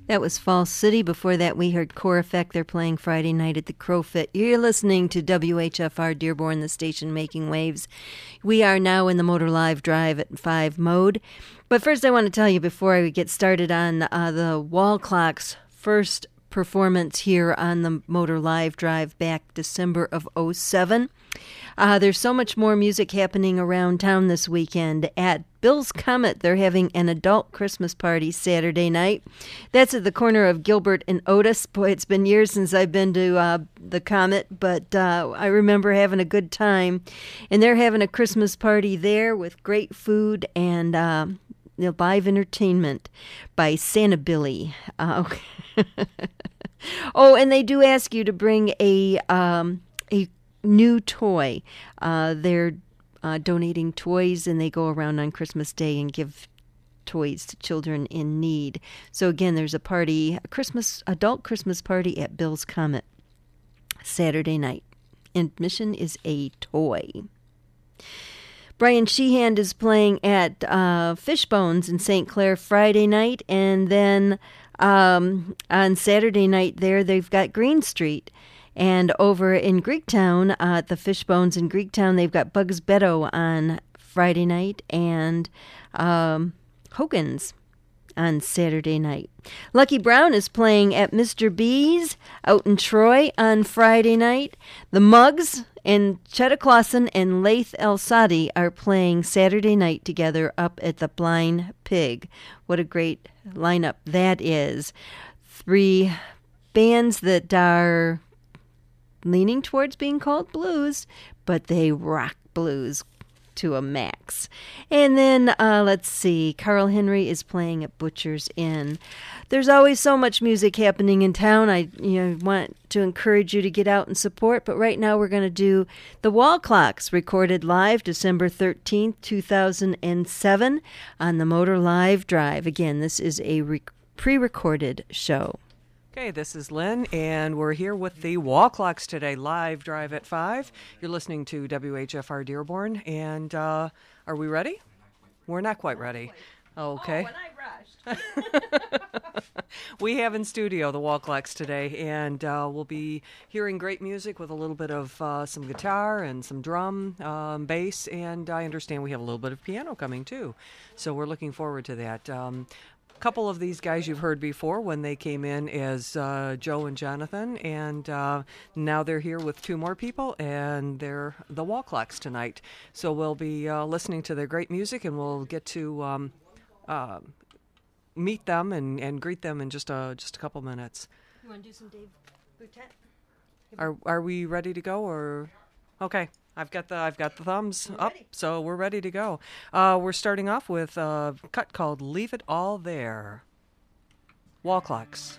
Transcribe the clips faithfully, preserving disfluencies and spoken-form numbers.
That was Falls City. Before that, we heard Core Effect. They're playing Friday night at the Crowfit. You're listening to W H F R Dearborn, the station making waves. We are now in the Motor Live Drive at five mode. But first, I want to tell you, before I get started on uh, the Wall Clock's first performance here on the Motor Live Drive back December of oh seven. Uh, there's so much more music happening around town this weekend. At Bill's Comet, they're having an adult Christmas party Saturday night. That's at the corner of Gilbert and Otis. Boy, it's been years since I've been to uh, the Comet, but uh, I remember having a good time. And they're having a Christmas party there with great food and uh, live entertainment by Santa Billy. Uh, oh, and they do ask you to bring a um, a new toy. Uh, they're uh, donating toys, and they go around on Christmas Day and give toys to children in need. So again, there's a party, a Christmas adult Christmas party at Bill's Comet Saturday night. Admission is a toy. Brian Sheehan is playing at uh, Fishbones in Saint Clair Friday night, and then um, on Saturday night there they've got Green Street. And over in Greektown, uh, at the Fishbones in Greektown, they've got Bugs Beddoe on Friday night and um, Hogan's on Saturday night. Lucky Brown is playing at Mister B's out in Troy on Friday night. The Mugs and Chetta Clausen and Laith El Sadi are playing Saturday night together up at the Blind Pig. What a great lineup that is. Three bands that are leaning towards being called blues, but they rock blues to a max. And then, uh, let's see, Carl Henry is playing at Butcher's Inn. There's always so much music happening in town. I you know want to encourage you to get out and support, but right now we're going to do the Wall Clocks, recorded live December thirteenth, two thousand seven on the Motor Live Drive. Again, this is a re- pre-recorded show. Okay, this is Lynn, and we're here with the Wall Clocks today, live drive at five. You're listening to W H F R Dearborn, and uh, are we ready? We're not quite ready. Okay. Oh, and I rushed. We have in studio the Wall Clocks today, and uh, we'll be hearing great music with a little bit of uh, some guitar and some drum, um, bass, and I understand we have a little bit of piano coming too. So we're looking forward to that. Um, couple of these guys you've heard before when they came in as uh, Joe and Jonathan, and uh, now they're here with two more people, and they're the Wall Clocks tonight. So we'll be uh, listening to their great music, and we'll get to um, uh, meet them and, and greet them in just a just a couple minutes. You want to do some Dave Boutet? Are are we ready to go, or okay? I've got the I've got the thumbs up, so we're ready to go. Uh, we're starting off with a cut called "Leave It All There." Wall Clocks.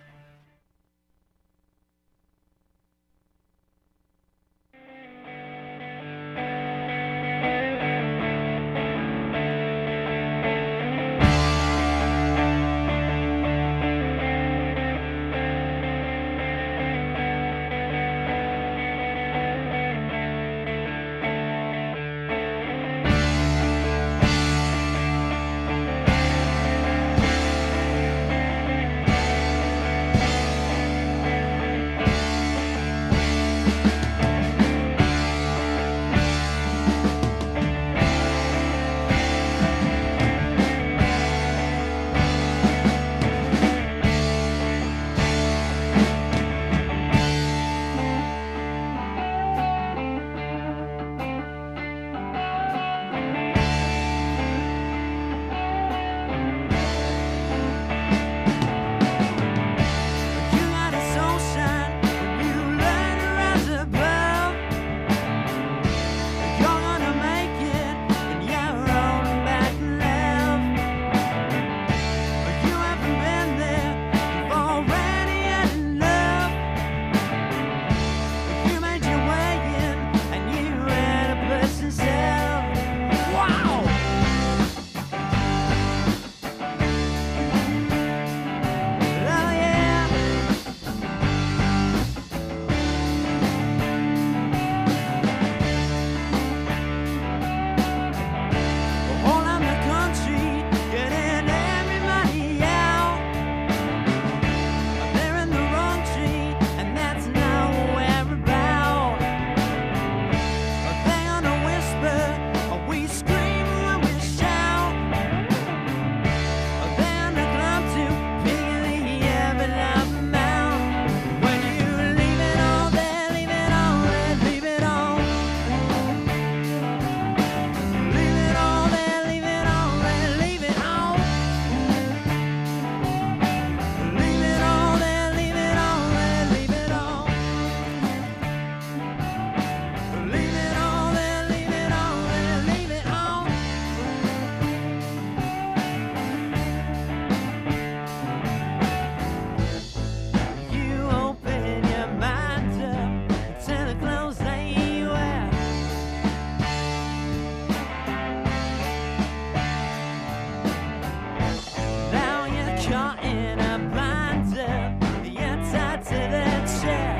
caught in a binder, you're tied to the chair.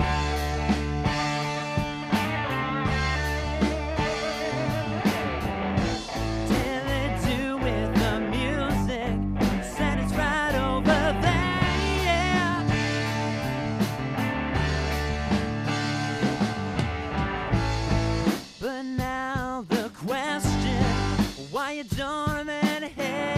Did they do with the music? Said it's right over there. But now the question, why you don't have any hair?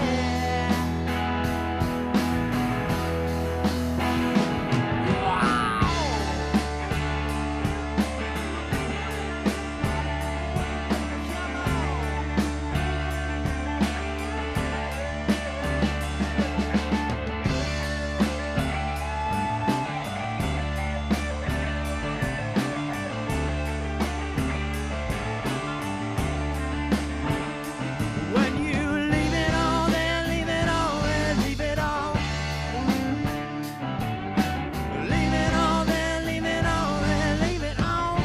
When you leave it all there, leave it all there, leave it all. Leave it all there, leave it all there, leave it all.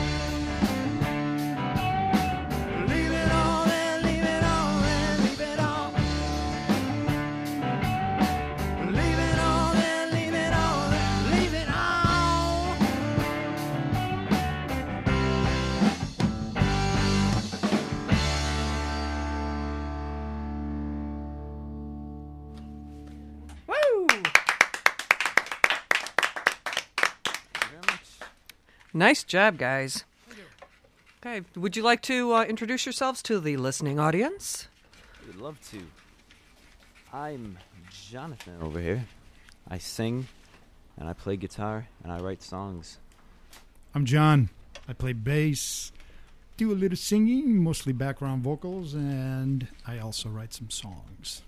Leave it all there, leave it all there, leave it all. Leave it all there, leave it all there, leave it all. Woo! Nice job, guys. Okay, would you like to uh, introduce yourselves to the listening audience? Would love to. I'm Jonathan over here. I sing, and I play guitar, and I write songs. I'm John. I play bass, do a little singing, mostly background vocals, and I also write some songs.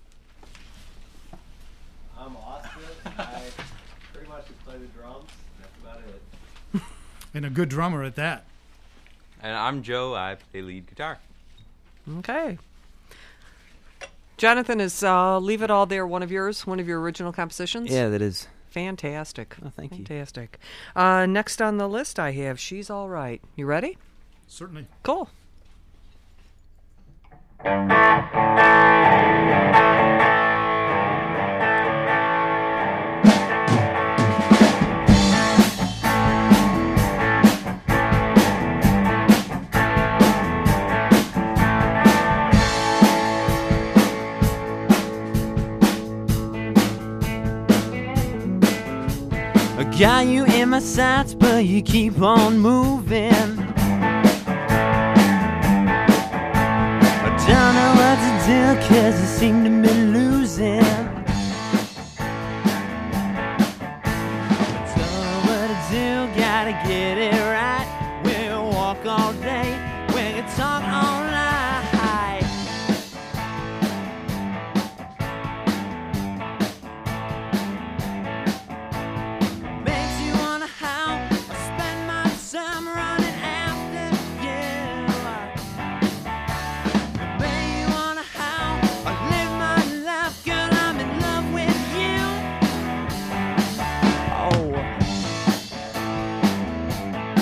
I'm Austin. I pretty much just play the drums. That's about it. And a good drummer at that. And I'm Joe. I play lead guitar. Okay. Jonathan, is uh, Leave It All There one of yours, one of your original compositions? Yeah, that is. Fantastic. Oh, thank you. Fantastic. Uh, next on the list I have She's All Right. You ready? Certainly. Cool. I got you in my sights, but you keep on moving. I don't know what to do, cause you seem to be losing. I don't know what to do, gotta get it right. We'll walk all day, we can talk all night. Makes you wanna howl, I spend my time running after you. Make you wanna howl, I live my life, girl, I'm in love with you. Oh.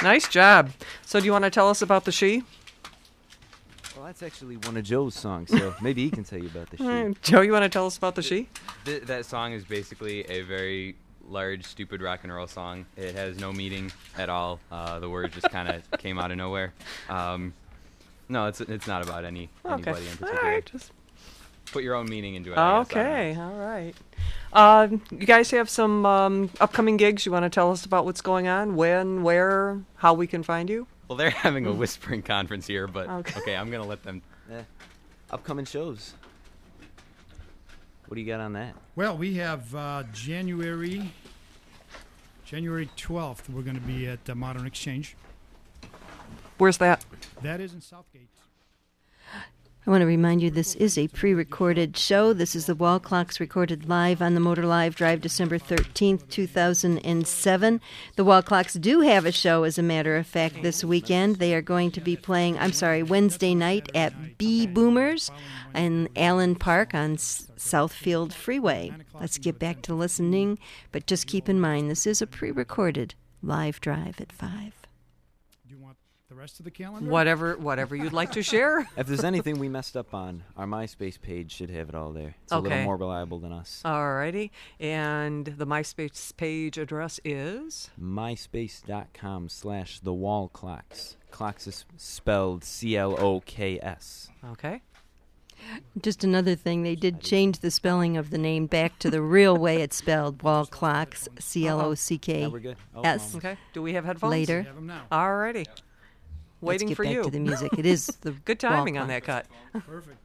Nice job. So, do you want to tell us about the she? Well, that's actually one of Joe's songs, so maybe he can tell you about the All she. right. Joe, you want to tell us about the she? Th- that song is basically a very large, stupid rock and roll song. It has no meaning at all. Uh, the word just kind of came out of nowhere. Um, no, it's it's not about any Okay. anybody in All particular. right. Just Put your own meaning into it. I guess. I don't know. okay. All right. Uh, you guys have some um, upcoming gigs. You want to tell us about what's going on? When, where, how we can find you? Well, they're having a whispering conference here, but Okay. okay, I'm gonna let them. Eh, upcoming shows. What do you got on that? Well, we have uh, January January twelfth. We're going to be at uh, Modern Exchange. Where's that? That is in Southgate. I want to remind you this is a pre-recorded show. This is the Wall Clocks recorded live on the Motor Live Drive December thirteenth, two thousand seven. The Wall Clocks do have a show, as a matter of fact, this weekend. They are going to be playing, I'm sorry, Wednesday night at B Boomers in Allen Park on S- Southfield Freeway. Let's get back to listening, but just keep in mind this is a pre-recorded live drive at five. Do you want the rest of the calendar? Whatever, whatever you'd like to share. If there's anything we messed up on, our MySpace page should have it all there. It's a Okay. little more reliable than us. Alrighty. And the MySpace page address is? MySpace.com slash the wall clocks. Clocks is spelled C L O K S. Okay. Just another thing, they did change the spelling of the name back to the real way it's spelled, Wall Clocks, C L O C K Now we're good. Oh, S. almost. Okay. Do we have headphones? Later. Have them now. Alrighty. Waiting Let's get for back you. to the music. It is the Good Wall timing on Clocks. that cut. Perfect.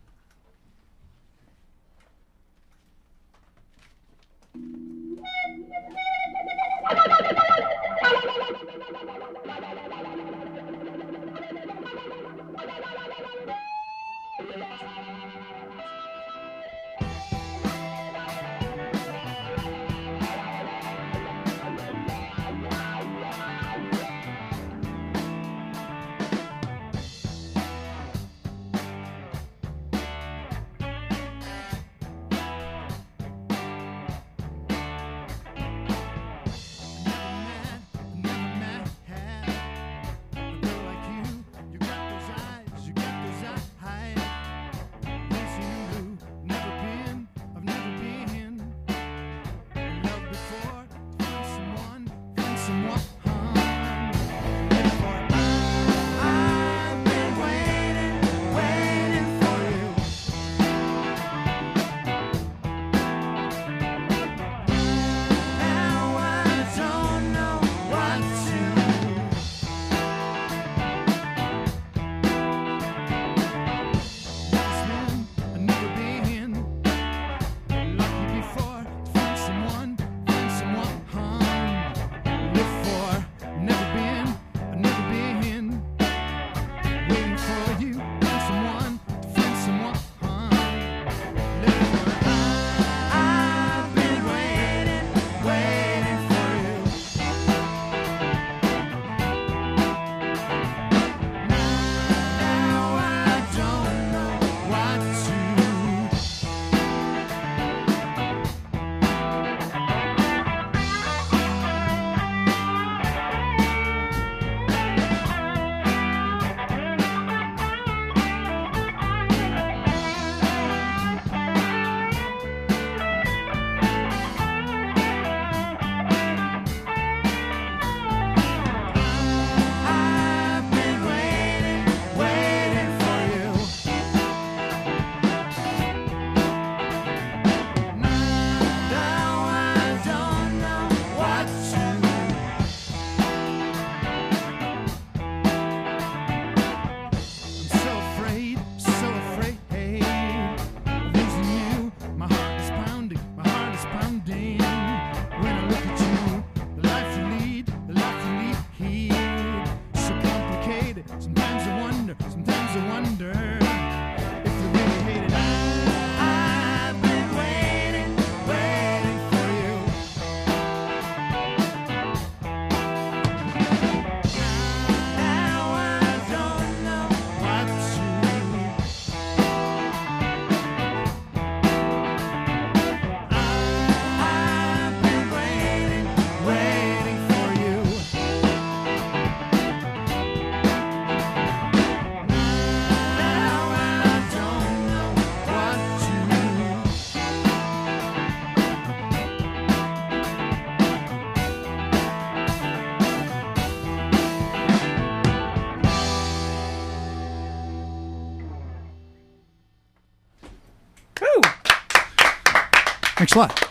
Thanks a lot.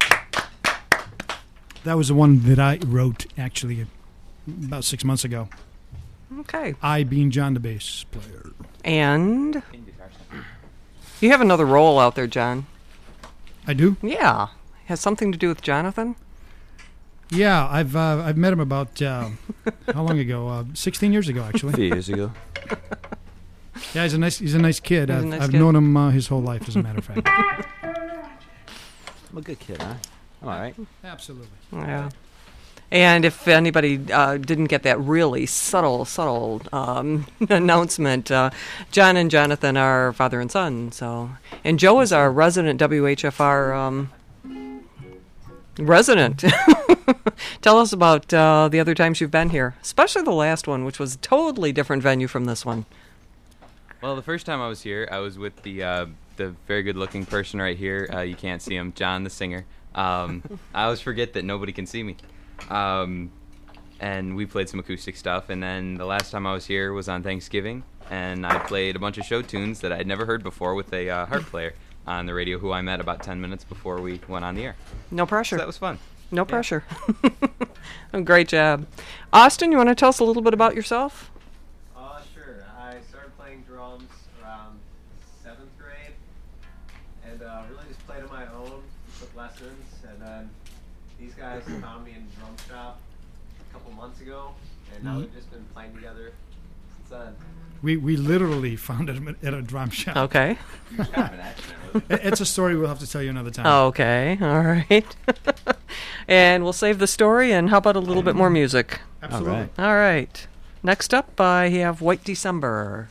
That was the one that I wrote, actually, about six months ago. Okay. I being John, the bass player. And you have another role out there, John. I do? Yeah. Has something to do with Jonathan? Yeah, I've uh, I've met him about, uh, how long ago? Uh, sixteen years ago, A actually. few years ago. Yeah, he's a nice he's a nice kid. He's a I've, nice I've kid. known him uh, his whole life, as a matter of fact. I'm a good kid, huh? I'm all right. Absolutely. Yeah. And if anybody uh, didn't get that really subtle, subtle um, announcement, uh, John and Jonathan are father and son. So, and Joe is our resident W H F R um, resident. Tell us about uh, the other times you've been here, especially the last one, which was a totally different venue from this one. Well, the first time I was here, I was with the uh, the very good-looking person right here. Uh, you can't see him, John, the singer. Um, I always forget that nobody can see me. Um, and we played some acoustic stuff. And then the last time I was here was on Thanksgiving, and I played a bunch of show tunes that I'd never heard before with a uh, harp player on the radio, who I met about ten minutes before we went on the air. No So pressure. that was fun. No pressure. Great job. Austin, you want to tell us a little bit about yourself? Uh, sure. I started playing drums around seventh grade, and uh, really just played on my own, took lessons, and then these guys found me in the drum shop a couple months ago, and now we've just been playing together since then. We we literally found him at a drum shop. Okay. It- It's a story we'll have to tell you another time. Okay. All right. And we'll save the story, and how about a little bit more music? Absolutely. All right. All right. Next up, I have White December.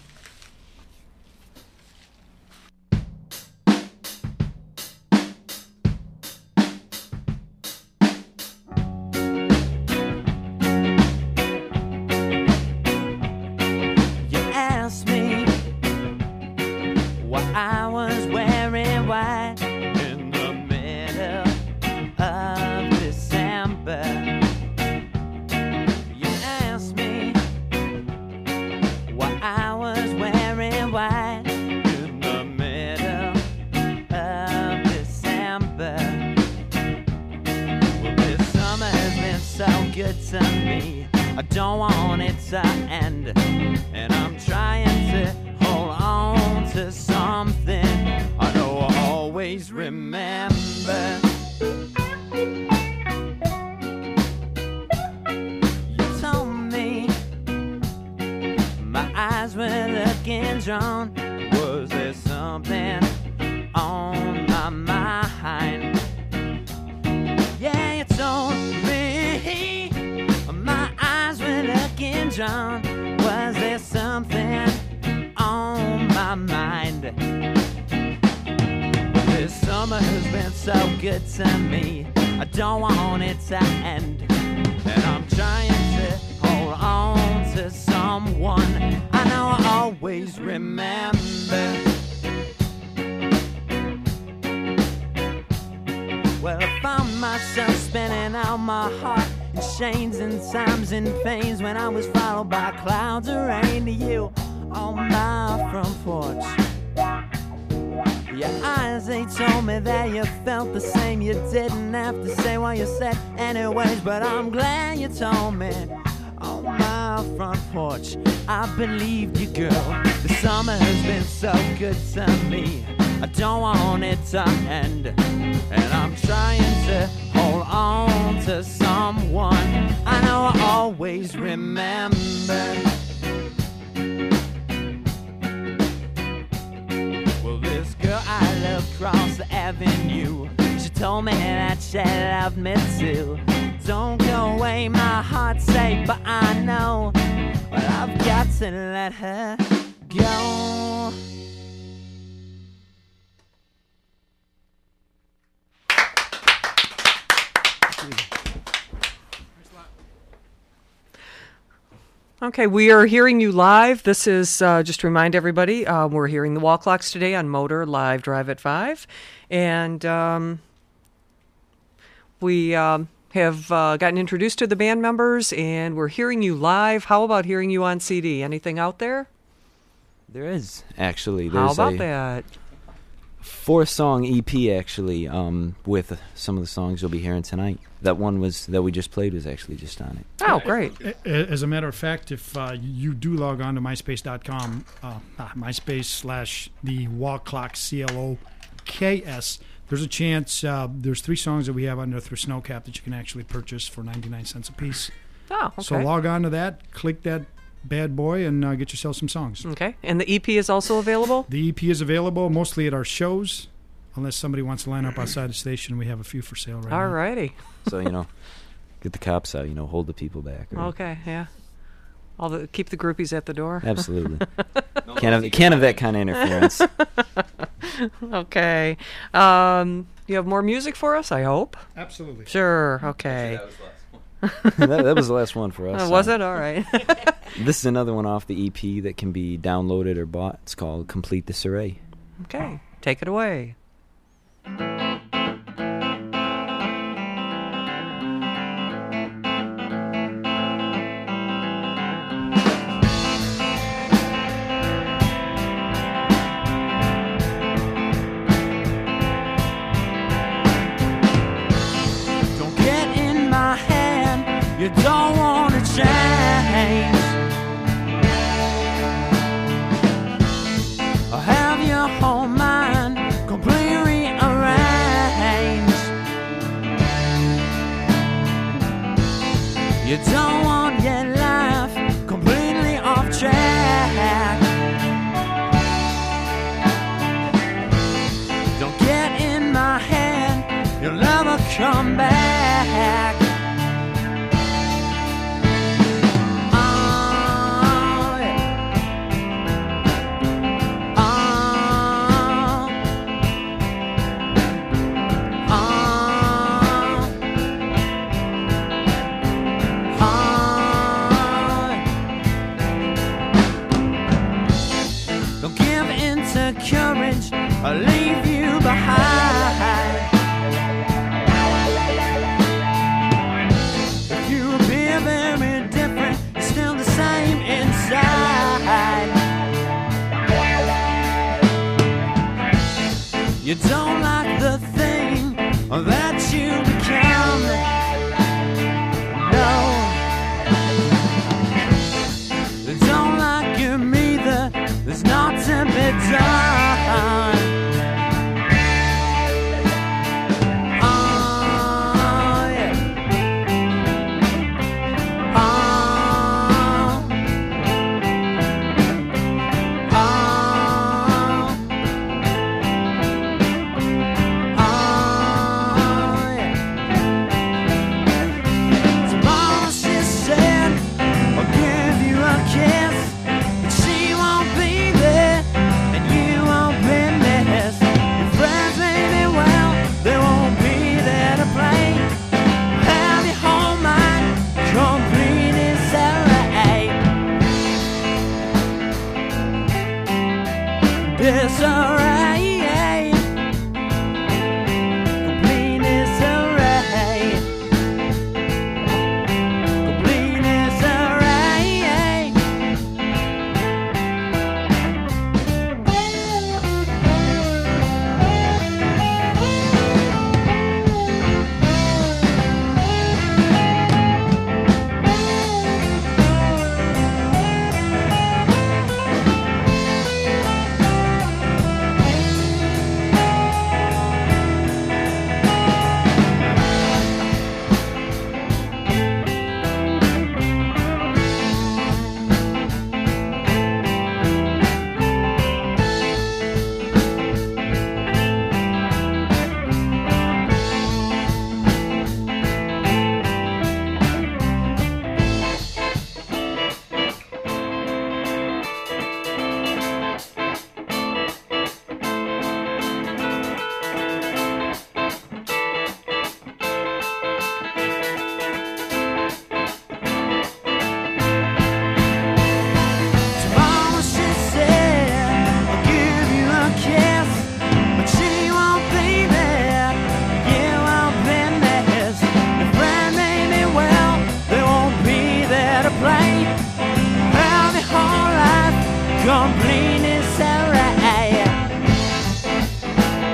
You asked me what I was wearing white in the middle of December. You asked me what I was wearing white in the middle of December. Well, this summer has been so good to me. I don't want it to end, and I'm trying to hold on to something I know I always remember. You told me my eyes were looking drawn. Was there something on my mind? Yeah, you told me my eyes were looking drawn. Was there something on my mind? This summer has been so good to me. I don't want it to end, and I'm trying to hold on to someone I know I always remember. Well, I found myself spinning out my heart in chains and times and pains when I was followed by clouds of rain to you on my front porch. Your eyes, they told me that you felt the same. You didn't have to say what you said anyways, but I'm glad you told me on my front porch. I believed you, girl. The summer has been so good to me. I don't want it to end, and I'm trying to hold on to someone I know I always remember. Well, this girl I loved across the avenue, she told me that she loved me too. Don't go away, my heart's safe, but I know, but I've got to let her go. Okay, we are hearing you live. This is, uh, just to remind everybody, uh, we're hearing the Wall Clocks today on Motor Live Drive at five. And um, we um, have uh, gotten introduced to the band members, and we're hearing you live. How about hearing you on C D? Anything out there? There is, actually. How There's about a that? four-song E P, actually, um, with some of the songs you'll be hearing tonight. That one was that we just played was actually just on it. Oh, great. A- As a matter of fact, if uh, you do log on to myspace dot com, uh, ah, MySpace slash the Wall Clock, C L O K S, there's a chance, uh, there's three songs that we have under through Snowcap that you can actually purchase for ninety-nine cents a piece. Oh, okay. So log on to that, click that bad boy, and uh, get yourself some songs. Okay. And the E P is also available? The E P is available mostly at our shows. Unless somebody wants to line up outside the station, we have a few for sale right All now. righty. So, you know, get the cops out, you know, hold the people back. Or, Okay, yeah. All the keep the groupies at the door. Absolutely. can't, have, can't have that kind of interference. Okay. Um, you have more music for us, I hope? Absolutely. Sure, okay. that, that was the last one for us. Uh, was so. it? All right. This is another one off the E P that can be downloaded or bought. It's called Complete Disarray. Okay, take it away. Don't get in my hand, you don't want to change. Or have your whole mind completely arranged. You don't want your life completely off track. Don't get in my hand, you'll never come back. Oh, yeah. Oh, oh, oh. Don't give in to courage, I'll leave you behind. If you appear very different, you're still the same inside. You don't like the thing that you become. No, they don't like you either. There's not to be done. Oh, yeah. Oh, oh, oh, yeah. Tomorrow she said, I'll give you a kiss, but she won't be there, and you won't be missed. Your friends may be well, they won't be there to play. Have your whole mind complete disarray. Disarray. Complete disarray. Complete disarray. Tomorrow she said, I'll give you a kiss, but she won't be there. You won't be missed. Your friend may be well, they won't be there to play. Have your whole life complete disarray.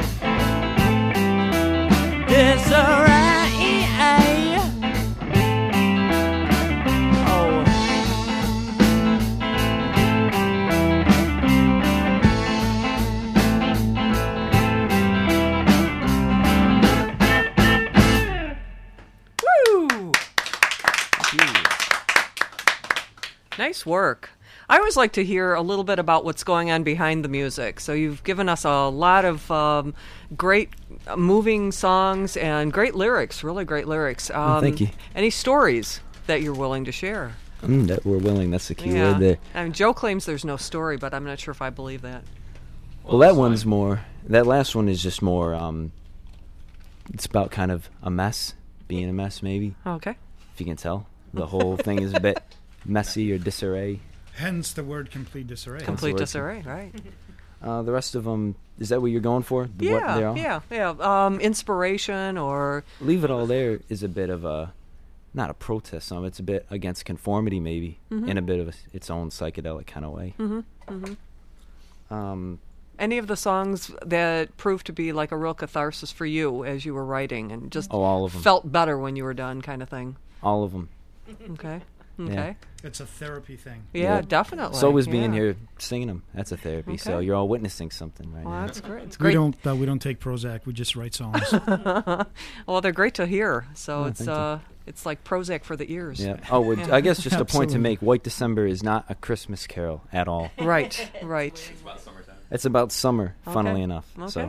Nice work. I always like to hear a little bit about what's going on behind the music. So you've given us a lot of um, great, uh, moving songs and great lyrics, really great lyrics. Um, Well, thank you. Any stories that you're willing to share? Mm, that we're willing. That's the key Yeah. word there. I mean, Joe claims there's no story, but I'm not sure if I believe that. Well, that one's more. That last one is just more. Um, it's about kind of a mess, being a mess, maybe. Okay. If you can tell, the whole thing is a bit messy or disarray. Hence the word complete disarray. Complete word. disarray, right? Uh, the rest of them, is that what you're going for? The- what they're Yeah, all? yeah, yeah. Um, inspiration or Leave It All There is a bit of a, not a protest song. It's a bit against conformity, maybe, Mhm. in a bit of a, its own psychedelic kind of way. hmm hmm Um, any of the songs that proved to be like a real catharsis for you as you were writing and just oh, all of them. felt better when you were done, kind of thing. all of them. Okay. Okay. It's a therapy thing. Yeah, Yeah. definitely. So is being yeah. here singing them. That's a therapy. So Okay. you're all witnessing something right Well, now. that's great. It's We great. don't uh, we don't take Prozac. We just write songs. Well, they're great to hear. So Oh, it's thank you. uh, it's like Prozac for the ears. Yeah. Oh, well, Yeah. I guess just a point to Absolutely. make. White December is not a Christmas carol at all. Right. Right. It's about summer, funnily Okay. enough. Okay. So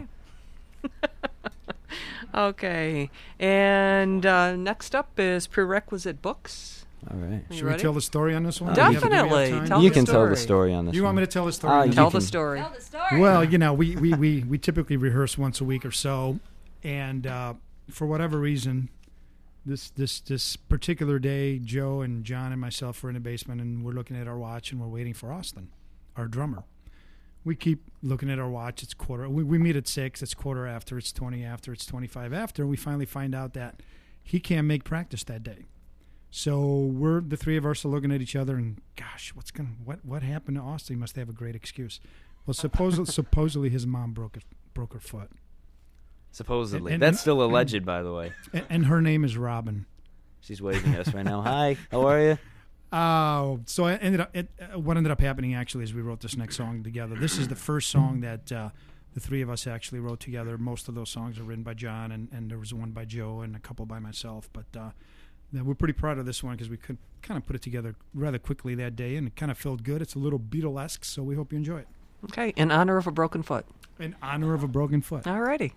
Okay. And uh, next up is prerequisite books. all right. You Should we ready? tell the story on this one? Do we have- do we have Definitely. time? Tell you the can tell the story. story on this. You want one. me to tell the story? Ah, on you this Tell one? the can- story. Tell the story. Well, you know, we, we, we, we typically rehearse once a week or so, and uh, for whatever reason, this this this particular day, Joe and John and myself were in the basement, and we're looking at our watch, and we're waiting for Austin, our drummer. We keep looking at our watch. It's quarter. We, we meet at six. It's quarter after. It's twenty after. It's twenty-five after. And we finally find out that he can't make practice that day. So we're the three of us are looking at each other, and gosh, what's gonna what what happened to Austin? He must have a great excuse. Well, supposedly supposedly his mom broke it, broke her foot, Supposedly. And- That's and- still alleged, by the way. and, and her name is Robin. She's waving at us right now. Hi, how are you? Oh, so I ended up. It, uh, what ended up happening actually is we wrote this next song together. This is the first song that uh, the three of us actually wrote together. Most of those songs are written by John, and, and there was one by Joe and a couple by myself. But uh, yeah, we're pretty proud of this one because we could kind of put it together rather quickly that day, and it kind of felt good. It's a little Beatlesque, so we hope you enjoy it. Okay. In honor of a broken foot. In honor of a broken foot. Alrighty.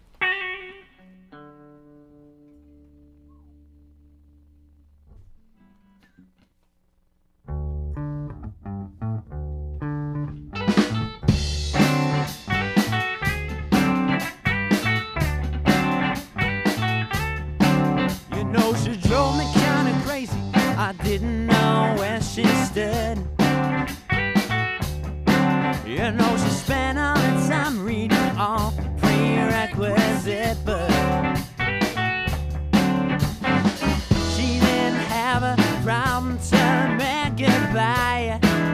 You know, she drove me kinda crazy. I didn't know where she stood. You know, she spent all the time reading all prerequisite books. She didn't have a problem telling me goodbye.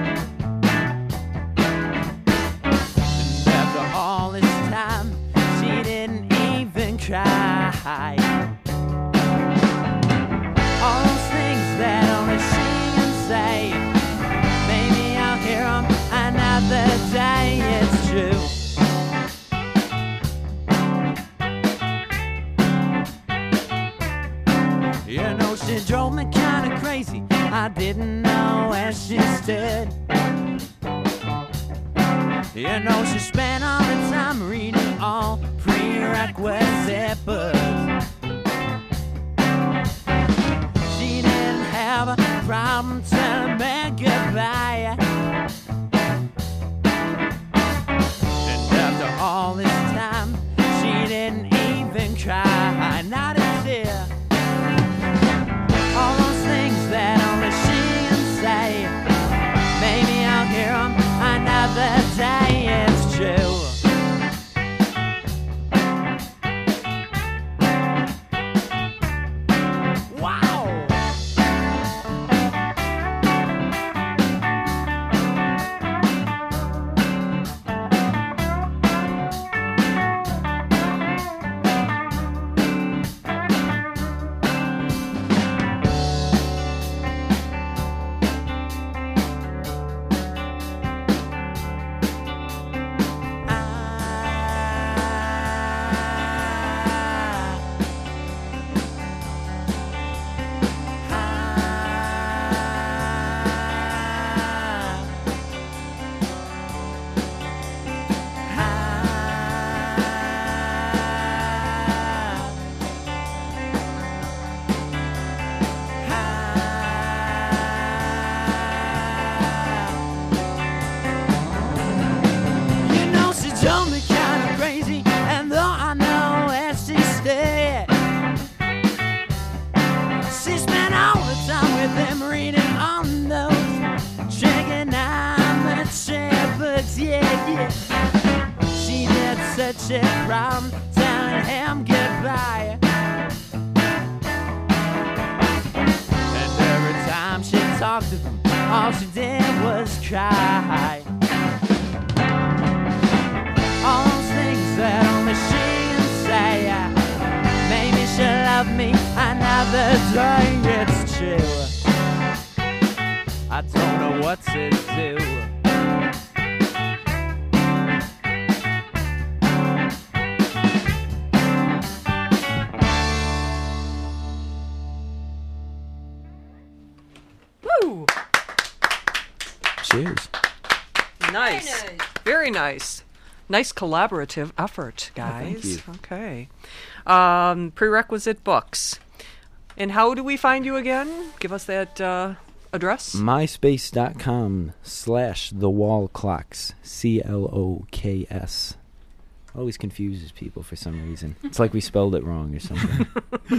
And after all this time, she didn't even cry. All those things that only she can say, maybe I'll hear them another day. It's true. You know, she drove me kinda crazy. I didn't know where she stood. You know, she spent all the time reading all prerequisite books. She didn't have a problem telling me goodbye. And after all this time, she didn't even cry, not a tear. All those things that only she can say, maybe I'll hear them another day. It's true. Wow. and I'm a tramp, but yeah, yeah. She did such a problem telling him goodbye. And every time she talked to him, all she did was cry. All those things that only she can say. Maybe she'll love me another day, it's true. I don't know what to do. Woo! Cheers. Nice. Very nice. Nice collaborative effort, guys. thank you. Okay. Um, prerequisite books. And how do we find you again? Give us that uh, address. MySpace.com slash the wall clocks. C L O K S. Always confuses people for some reason. It's like we spelled it wrong or something.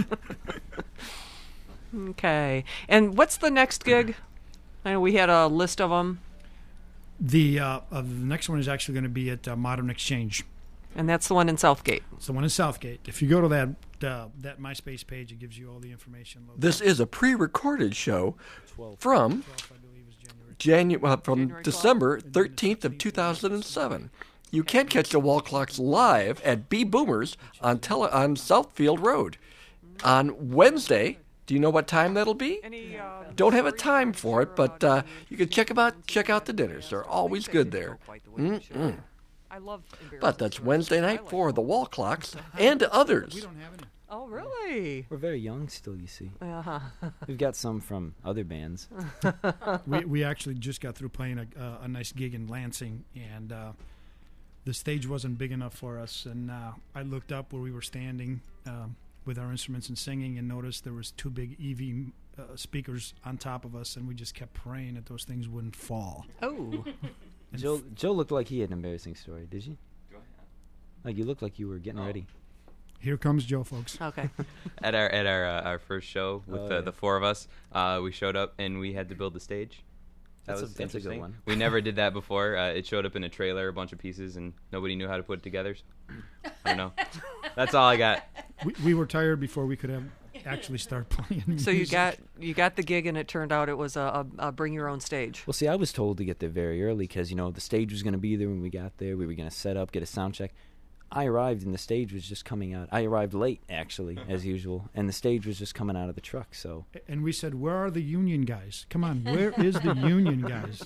Okay. And what's the next gig? I know we had a list of them. The uh, uh, the next one is actually going to be at uh, Modern Exchange. And that's the one in Southgate. It's the one in Southgate. If you go to that uh, that MySpace page, it gives you all the information. This is a pre-recorded show twelve. from twelfth, I believe, is Janu- January. uh, from January twelfth. December thirteenth of two thousand seven. You can catch the Wall Clocks live at B Boomers on tele- on Southfield Road on Wednesday. Do you know what time that'll be? Any, uh, Don't have a time for it, but uh, you can check about check out the dinners. They're always good there. Mm-mm. I love But that's Wednesday night for the Wall Clocks and others. We don't have any. Oh, really? We're very young still, you see. Uh-huh. We've got some from other bands. we we actually just got through playing a, uh, a nice gig in Lansing, and uh, the stage wasn't big enough for us. And uh, I looked up where we were standing um, with our instruments and singing, and noticed there was two big E V uh, speakers on top of us, and we just kept praying that those things wouldn't fall. Oh. And Joe, Joe looked like he had an embarrassing story, did you? Like you looked like you were getting ready. Here comes Joe, folks. Okay. At our at our uh, our first show with Oh, the, yeah. the four of us, uh, we showed up and we had to build the stage. That That's a- was that's a good interesting. one. We never did that before. Uh, it showed up in a trailer, a bunch of pieces, and nobody knew how to put it together. So, I don't know. That's all I got. We, we were tired before we could have actually start playing. So you music. got you got the gig, and it turned out it was a, a, a bring your own stage. Well, see, I was told to get there very early because, you know, the stage was going to be there when we got there. We were going to set up, get a sound check. I arrived, and the stage was just coming out. I arrived late, actually, as usual, and the stage was just coming out of the truck, so... And we said, "Where are the union guys? Come on, where is the union guys?"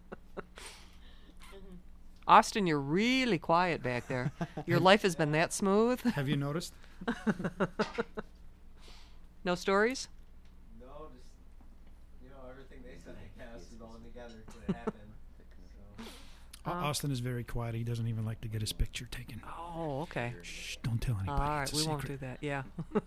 Austin, you're really quiet back there. Your life has been that smooth. Have you noticed? No stories? No, just, you know, everything they said, I guess, is all together when it happened. So. Au- Austin is very quiet. He doesn't even like to get his picture taken. Oh, okay. Shh, don't tell anybody. All right, It's a we won't secret. do that. Yeah.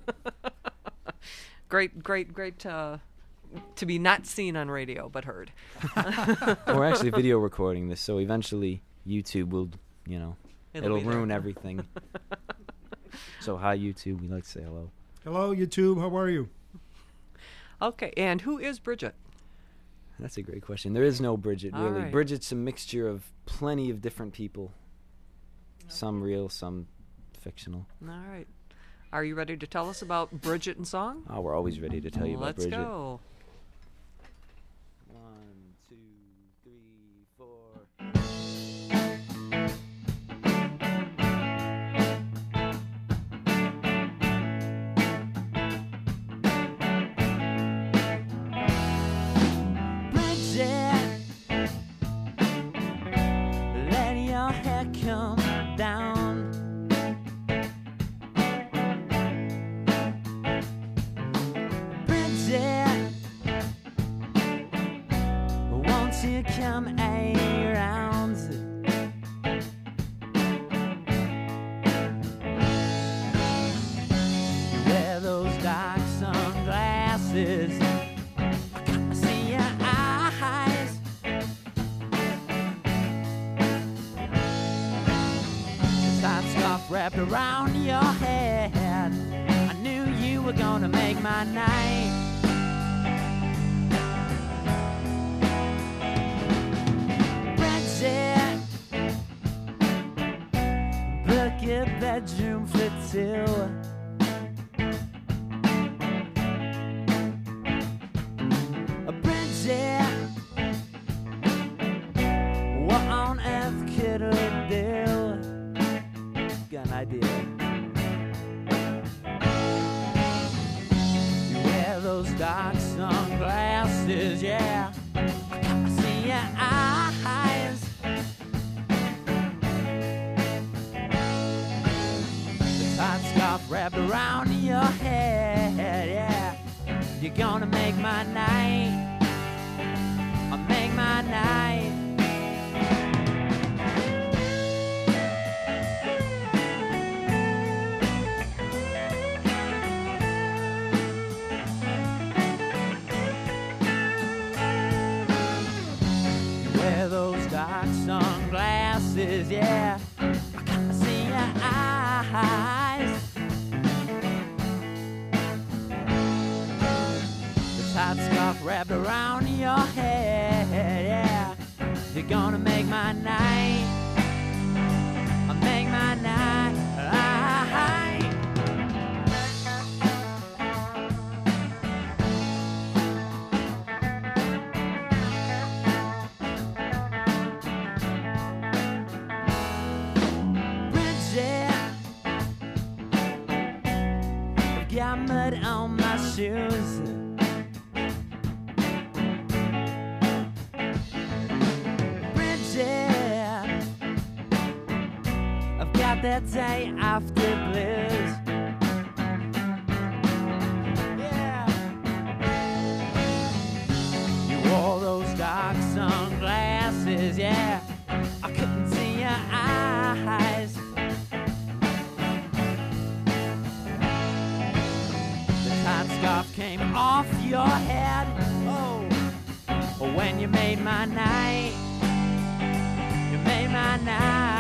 Great, great, great uh, to be not seen on radio, but heard. We're actually video recording this, so eventually YouTube will, you know, It'll it'll, be there. ruin everything. So, hi, YouTube. We like to say hello. Hello, YouTube. How are you? Okay, and who is Bridget? That's a great question. There is no Bridget, All really. right. Bridget's a mixture of plenty of different people. Some real, some fictional. All right. Are you ready to tell us about Bridget and song? Oh, we're always ready to tell you about Let's Bridget. go. One, two, three, four. Bridget, let your hair come down. Bridget, won't you come around? You wear those dark sunglasses. See your eyes. This hot scarf wrapped around your head. I knew you were gonna make my night. idea. You wear those dark sunglasses, yeah. I see your eyes. The tight scarf wrapped around your head, yeah. You're gonna make my night. I'll make my night. You wear those dark sunglasses, yeah. I see your eyes. Tight scarf wrapped around your head, yeah. You're gonna make my night. I'll make my night. Bridget, I've got mud on my shoes. That day after blues, yeah. You wore those dark sunglasses, yeah. I couldn't see your eyes. The tight scarf came off your head, oh, when you made my night. You made my night.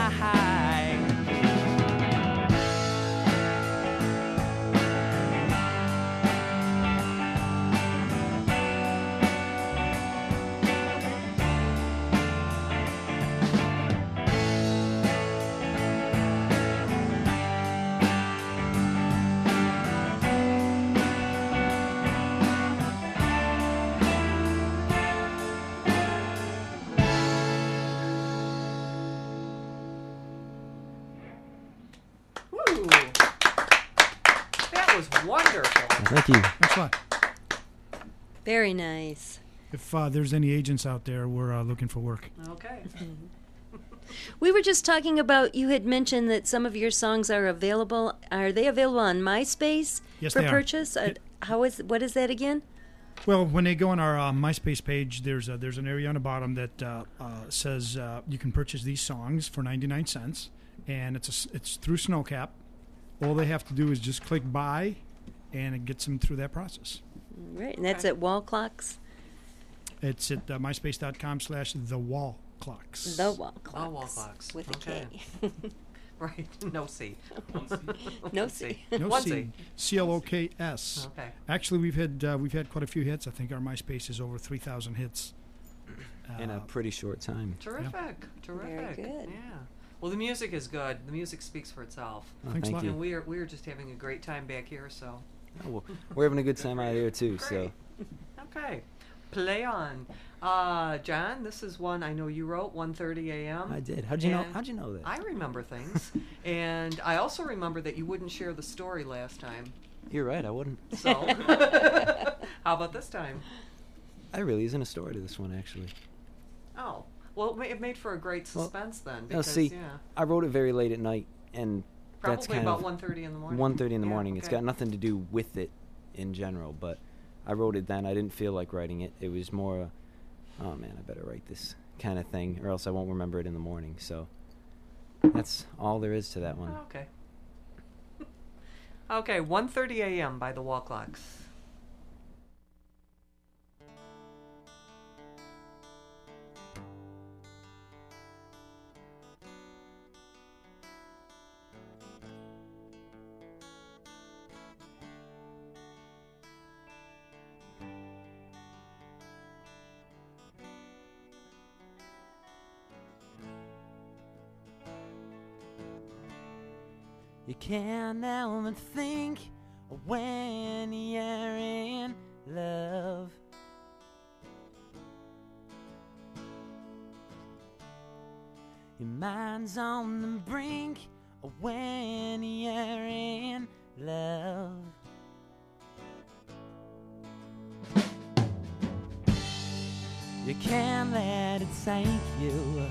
Wonderful. Thank you. Thanks a lot. Very nice. If uh, there's any agents out there, we're uh, looking for work. Okay. We were just talking about, you had mentioned that some of your songs are available. Are they available on MySpace Yes, for they are. purchase? Uh, how is, what is that again? Well, when they go on our uh, MySpace page, there's a, there's an area on the bottom that uh, uh, says uh, you can purchase these songs for ninety-nine cents, and it's a s it's through Snowcap. All they have to do is just click buy, and it gets them through that process. Right, and that's at Wall Clocks? It's at uh, myspace.com slash the wall clocks. The Wall Clocks. Oh, Wall Clocks. With Okay. a K. Right. No C. No C. No One C. C. C L O K S. Okay. Actually, we've had uh, we've had quite a few hits. I think our MySpace is over three thousand hits. In a Uh, pretty short time. Terrific. Terrific. Very good. Yeah. Well, the music is good. The music speaks for itself. Oh, Thanks a thank lot. you. And we are we are just having a great time back here. So. Oh, well, we're having a good time out here too. So Great. Okay. Play on. Uh, John, this is one I know you wrote, one thirty a m I did. How'd you know? And How'd you know that? I remember things. And I also remember that you wouldn't share the story last time. You're right. I wouldn't. So, how about this time? I really isn't a story to this one actually. Oh, well, it ma- it made for a great Well, suspense then. Now Because, see, yeah, I wrote it very late at night, and probably that's kind about of one thirty in the morning. one thirty in the Yeah, morning. It's okay. got nothing to do with it in general, but I wrote it then. I didn't feel like writing it. It was more, a, oh man, I better write this kind of thing, or else I won't remember it in the morning. So that's all there is to that one. Oh, okay. Okay, one thirty a m by the Wall Clocks. You can't help but think when you're in love. Your mind's on the brink when you're in love. You can't let it sink you.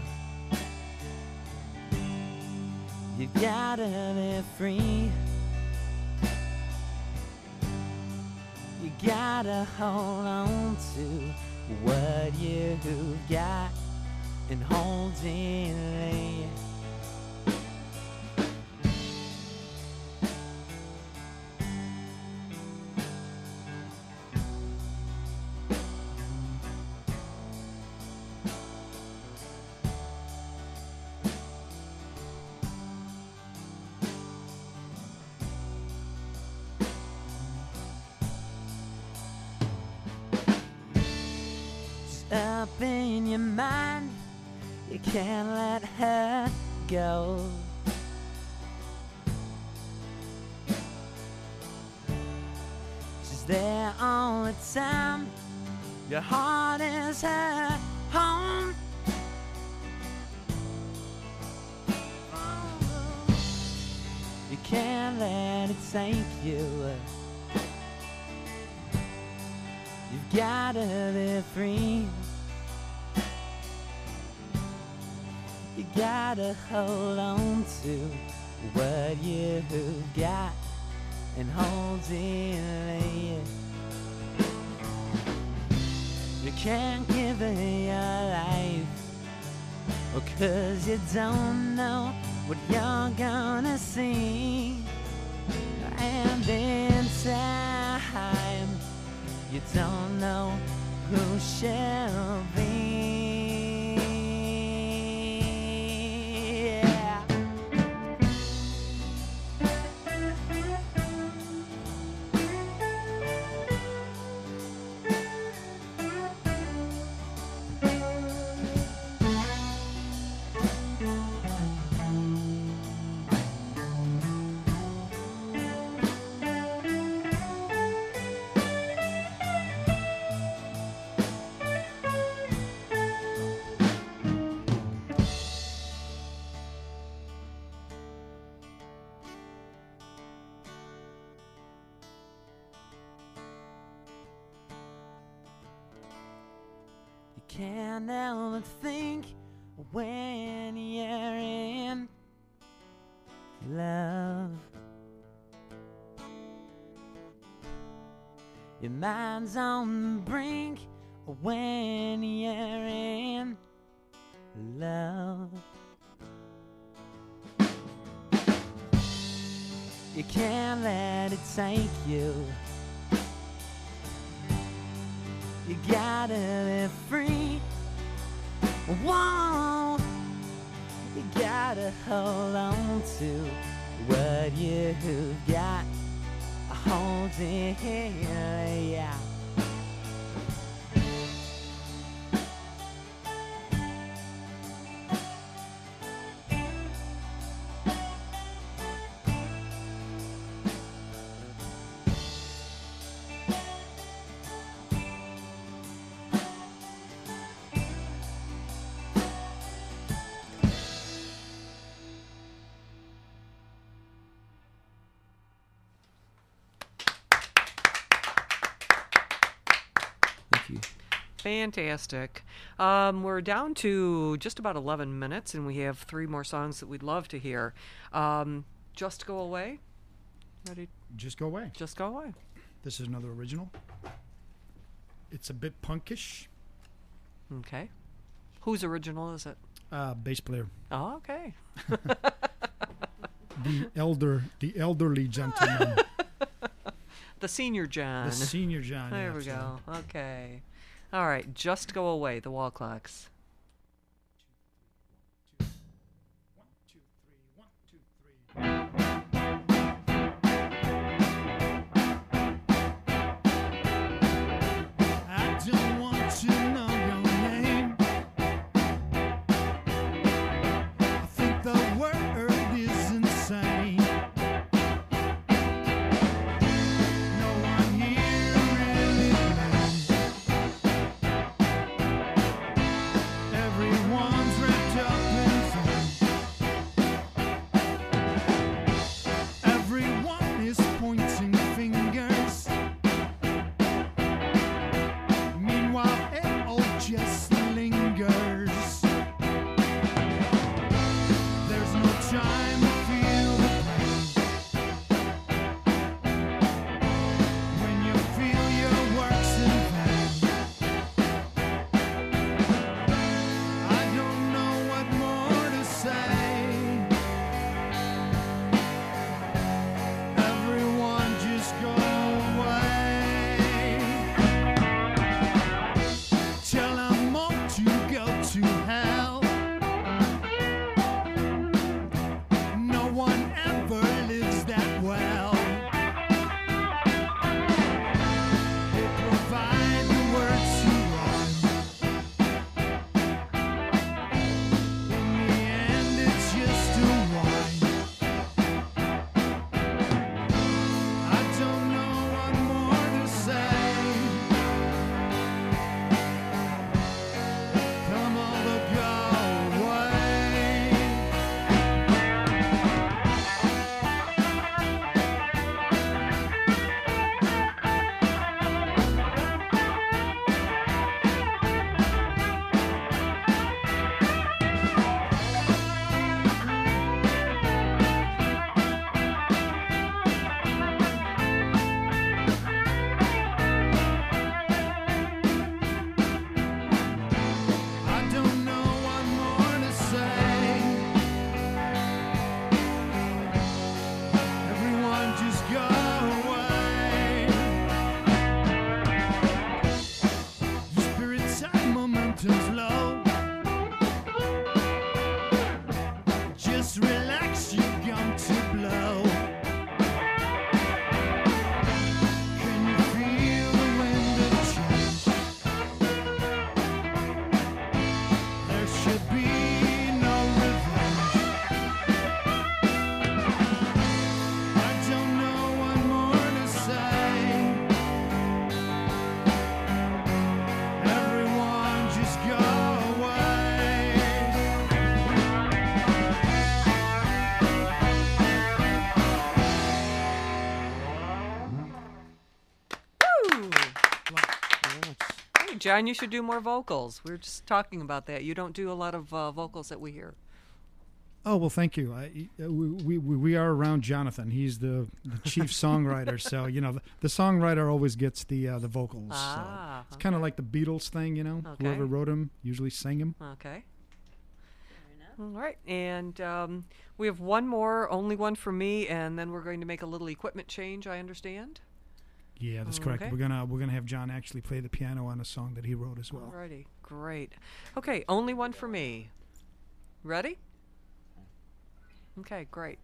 You gotta be free. You gotta hold on to what you've got and hold it. Up in your mind, you can't let her go. She's there all the time. Your heart is her home. You can't let it sink you. You've gotta be free. You gotta hold on to what you've got and hold it. You can't give it your life, or 'cause you don't know what you're gonna see. And in time, you don't know who she'll be. Can't help but think when you're in love. Your mind's on the brink when you're in love. You can't let it take you. You gotta be free. Whoa, you gotta hold on to what you've got. Hold it, yeah. Fantastic. Um, we're down to just about eleven minutes, and we have three more songs that we'd love to hear. Um, Just Go Away. Ready? Just Go Away. Just Go Away. This is another original. It's a bit punkish. Okay. Whose original is it? Uh, bass player. Oh, okay. the elder, the elderly gentleman. The senior John. The senior John. There yeah, we so. go. Okay. All right. Just Go Away, the Wall Clocks. One, two, three, one, two, three. I don't want to know your name. I think the word is insane. No one here really knows. hell. No one ever lives that well. They provide the words to rhyme. In the end, it's just a rhyme. I don't know what more to say. Tell 'em all to go away. I don't know what more to say. Everyone just go away. Your spirit's high, momentum's low. Just relax, you're going to blow. Can you feel the wind of change? There should be no revenge. I don't know what more to say. Everyone just go away. Woo! Hey, John, you should do more vocals. We were just talking about that. You don't do a lot of uh, vocals that we hear. Oh well, thank you. I, uh, we, we we are around Jonathan. He's the, the chief songwriter, so you know the, the songwriter always gets the uh, the vocals. Ah, so it's kind of like the Beatles thing, you know. Okay. Whoever wrote them usually sang them. Okay. All right, and um, we have one more, only one for me, and then we're going to make a little equipment change, I understand. Yeah, that's correct. Okay. We're gonna we're gonna have John actually play the piano on a song that he wrote as well. Alrighty, great. Okay, only one for me. Ready? Okay, great.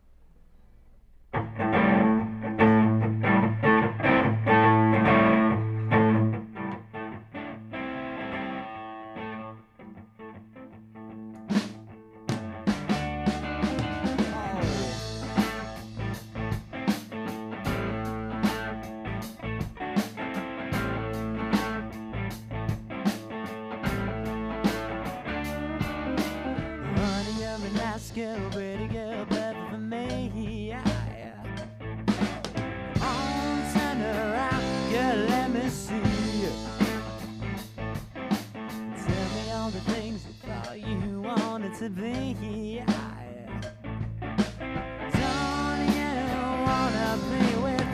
Honey, you're a nice girl, pretty girl, but for me, yeah. Oh, turn around, girl, let me see. Tell me all the things you thought you wanted to be, yeah. Don't you wanna be with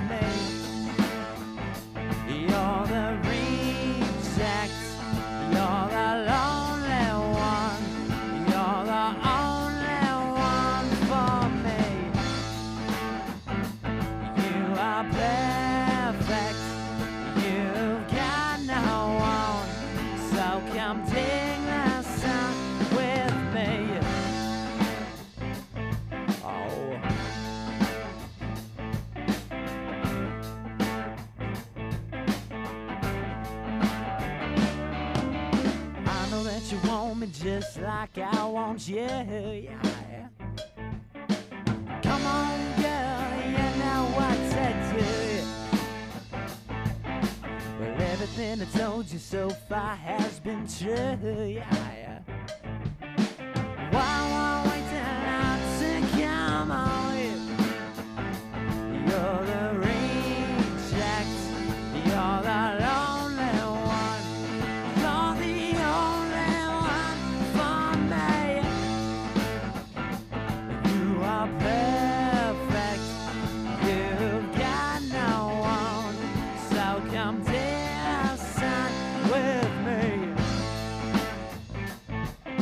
me? You're the reject, you're the lonely one. You're the only one for me. You are perfect. You've got no one. So come take the sun with me. Oh. I know that you want me just like I want you, yeah. Come on, girl, you know what to do. Well, everything I told you so far has been true, yeah. Why won't we turn out to come on? You're the reject, you're the lonely one. You're the only one for me. You are perfect. You've got no one. So come take the sun with me.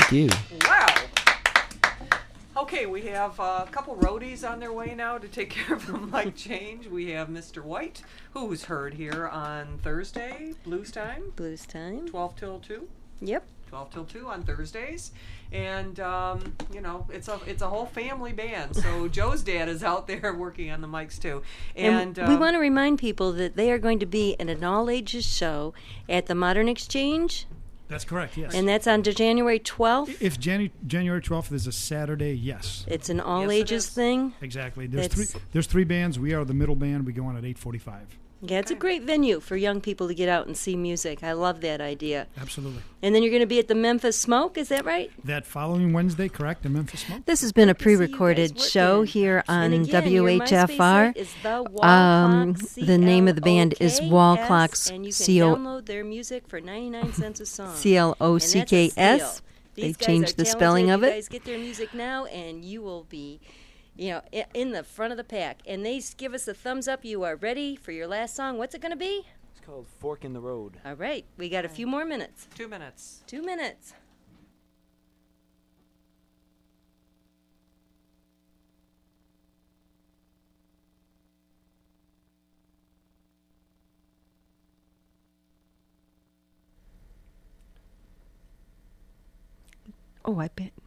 Thank you. Wow. Okay, we have uh, a couple roadies on their way now to take care of the mic change. We have Mister White, who's heard here on Thursday, Blues Time, Blues Time. twelve till two. Yep. twelve till two on Thursdays. And, um, you know, it's a it's a whole family band. So Joe's dad is out there working on the mics, too. And, And, we um, want to remind people that they are going to be in an all-ages show at the Modern Exchange, That's correct, yes. and that's on January twelfth. If Janu- January twelfth is a Saturday, yes. It's an it all-ages is. thing. Exactly. There's That's- three There's three bands. We are the middle band. We go on at eight forty-five. Yeah, it's a great venue for young people to get out and see music. I love that idea. Absolutely. And then you're going to be at the Memphis Smoke, is that right? That following Wednesday, correct, the Memphis Smoke? This has been a Good to see you pre-recorded guys show working. here on And again, W your H F MySpace R. site is the Wall Um, Clocks, the name of the band is C L O K S, Wall Clocks, and you can C O download their music for ninety-nine cents a song. C L O C K And that's a S. steal. They These guys changed are the spelling talented. of You it. guys get their music now, and you will be, you know, i- in the front of the pack. And they s- give us a thumbs up. You are ready for your last song. What's it going to be? It's called Fork in the Road. All right, we got a few more minutes. Two minutes. Two minutes. Oh, I bet.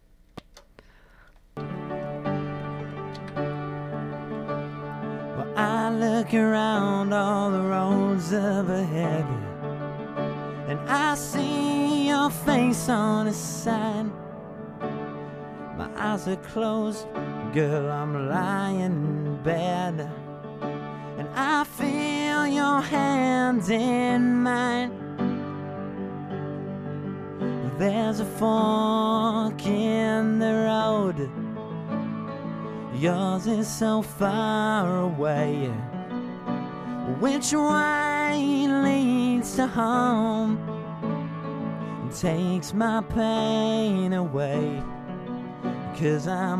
Well, I look around all the roads up ahead, and I see your face on a sign. My eyes are closed, girl, I'm lying in bed, and I feel your hand in mine. There's a fork in the road, yours is so far away. Which way leads to home? Takes my pain away, 'cause I'm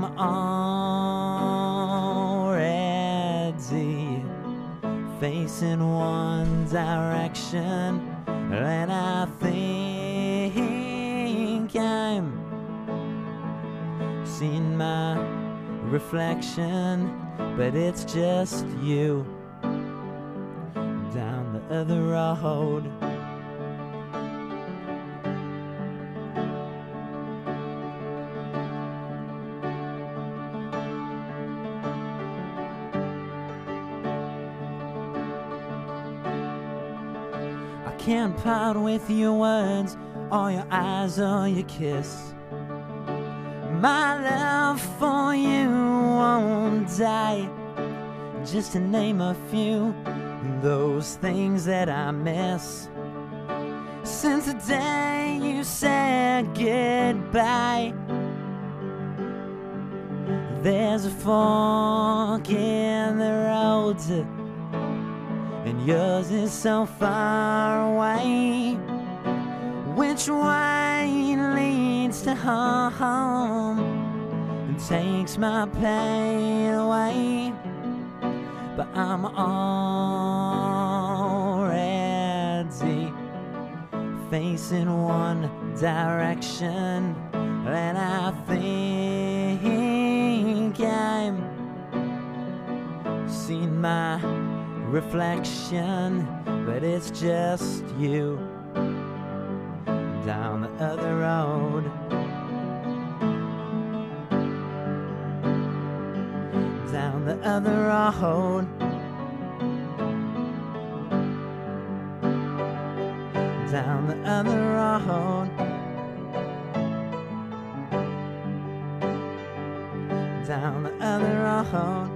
already facing one direction, and I think I'm seeing my reflection, but it's just you down the other road. I can't part with your words, or your eyes, or your kiss. My love for you won't die. Just to name a few, those things that I miss. Since the day you said goodbye, there's a fork in the road, and yours is so far away. Which way leads to home and takes my pain away? But I'm already facing one direction, and I think I'm seeing my reflection, but it's just you down the other road. Down the other road. Down the other road. Down the other road.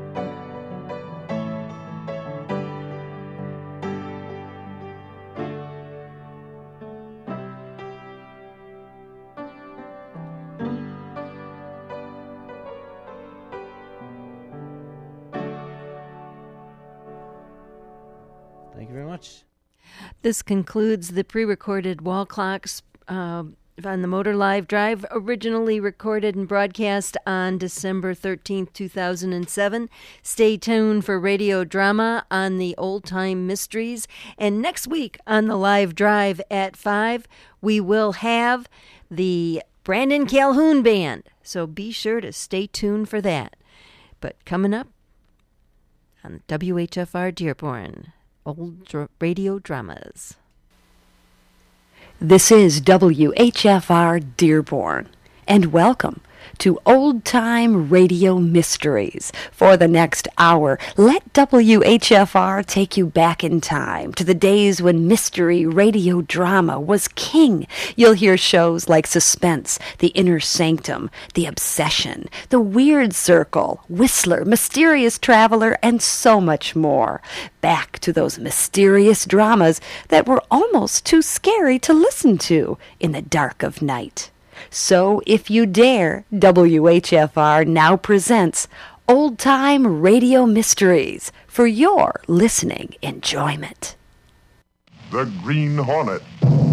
Thank you very much. This concludes the pre-recorded Wall Clocks uh, on the Motor Live Drive, originally recorded and broadcast on December thirteenth, two thousand seven. Stay tuned for radio drama on the Old Time Mysteries. And next week on the Live Drive at five, we will have the Brandon Calhoun Band. So be sure to stay tuned for that. But coming up on W H F R Dearborn, Old dr- Radio Dramas. This is W H F R Dearborn, and welcome to Old Time Radio Mysteries. For the next hour, let W H F R take you back in time to the days when mystery radio drama was king. You'll hear shows like Suspense, The Inner Sanctum, The Obsession, The Weird Circle, Whistler, Mysterious Traveler, and so much more. Back to those mysterious dramas that were almost too scary to listen to in the dark of night. So, if you dare, W H F R now presents Old Time Radio Mysteries for your listening enjoyment. The Green Hornet.